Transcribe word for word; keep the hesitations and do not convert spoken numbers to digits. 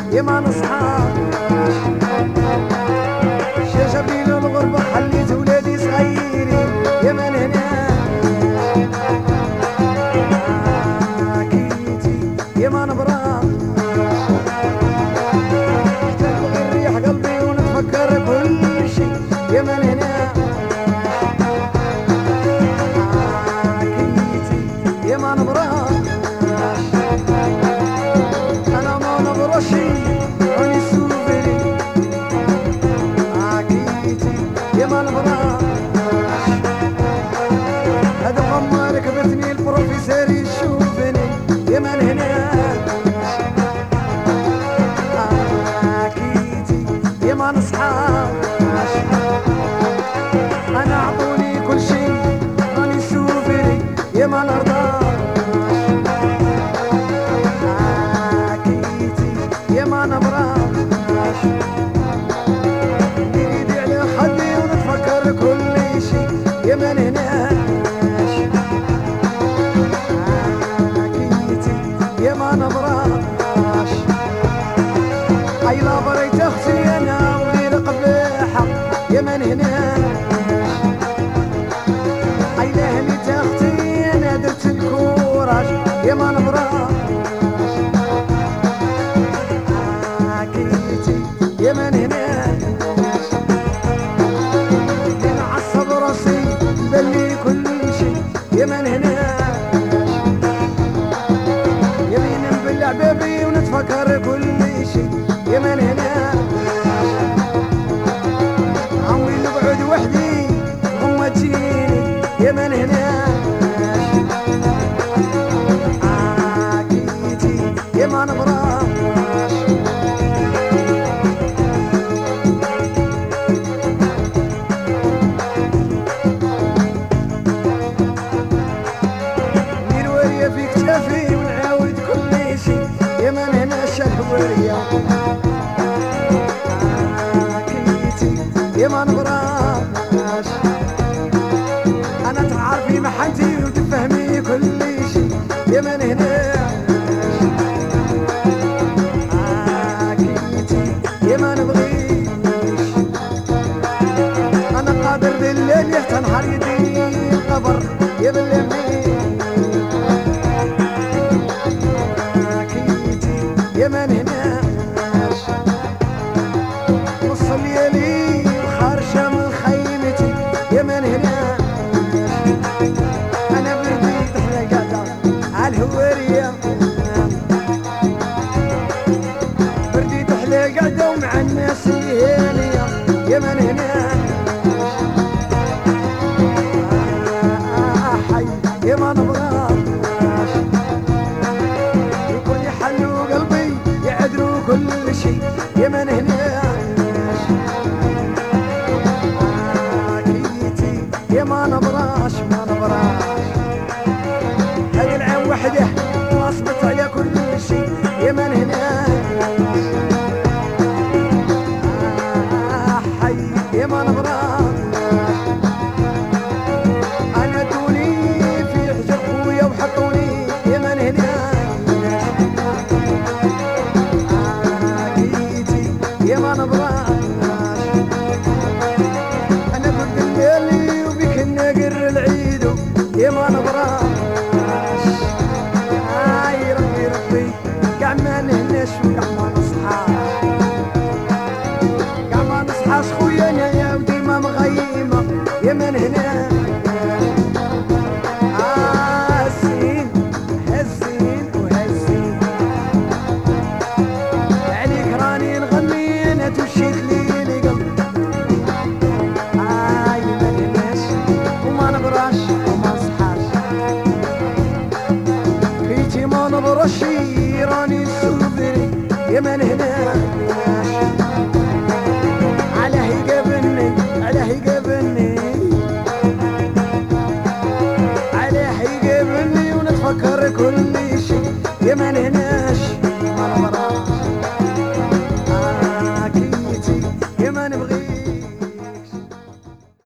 يا ما نصحى شاشة بليل الغربة خليت ولادي صغيرين يا من هنا كيتي يا ما نبرا احتاج الريح قلبي ونتفكر كل شي يا من هنا كيتي يا ما نبرا انا ما نبرشي راني سوفري يا ما نبرا هذا غمار ركبتني البروفيسور يشوفني يا من هنا اكيدي يا ما نصحى انا اعطوني كل شيء راني سوفري يا ما نرضى اكيدي يا ما نبرا يا من هنا حكيتي يا ما نبراش اي لا بريت اختي انا وغير قبيحة يا من هنا اي لا هنيت اختي انا درت الكوراج يا ما نبراش حكيتي يا من هنا بلي كل شيء يا من هنا يمين نبلع بيبي ونتفكر كل شيء يا من هنا عمري نقعد وحدي وما تجيني يا من هنا عاكيتي يا ما نبراش في ونعاود كل شي يا من هنا شهورية كيتي يا ما نبراش انا تعرفي محنتي وتفهمي كل شي يا من هنا كيتي يا ما نبغيش انا قادر بالليل يحتنحر يدي القبر يا بالليل يا من هنا وصل يلي خارجة من خيمتي يا من هنا أنا برديت احنا قاعدة عالهوارية برديت احنا قاعدة ومع الناس الهانية يا من هنا حي يا ما نبغاش يكون يحلوا قلبي يعدلوا كل شيء يا من هنا كيتي يا ما نبراش ما نبراش هاي العين وحده واصبت على كل شيء يا من هنا حي يا ما نبراش انا دوني في حجر خويا وحطوني يا من هنا يا ما نبراش انا قلت الليلي وبيك النقر العيدو يا ما نبراش هاي ربي ربي قاع ما نهناش وقاع ما نصحاش قاع ما نصحاش خويا انا يا ودي ما مغيمة يا من هنا هاسين هزين وهزين عليك راني نغني انا تمشيت لي لقلب هاي ما نهناش وما نبراش وما نصحاش كيتي ما نبرشي راني سوفري يا من هنا علاه يقابلني علاه يقابلني علاه يقابلني ونتفكر كل شي يا من هنا